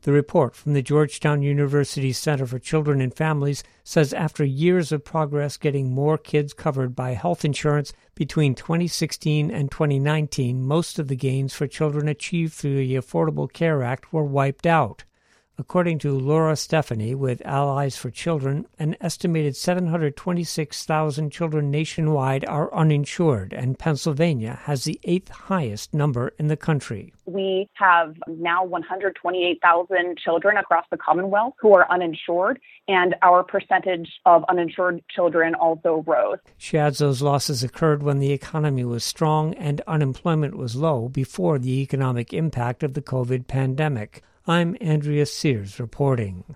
The report from the Georgetown University Center for Children and Families says after years of progress getting more kids covered by health insurance between 2016 and 2019, most of the gains for children achieved through the Affordable Care Act were wiped out. According to Laura Stephanie with Allies for Children, an estimated 726,000 children nationwide are uninsured, and Pennsylvania has the 8th highest number in the country. We have now 128,000 children across the Commonwealth who are uninsured, and our percentage of uninsured children also rose. She adds those losses occurred when the economy was strong and unemployment was low before the economic impact of the COVID pandemic. I'm Andrea Sears reporting.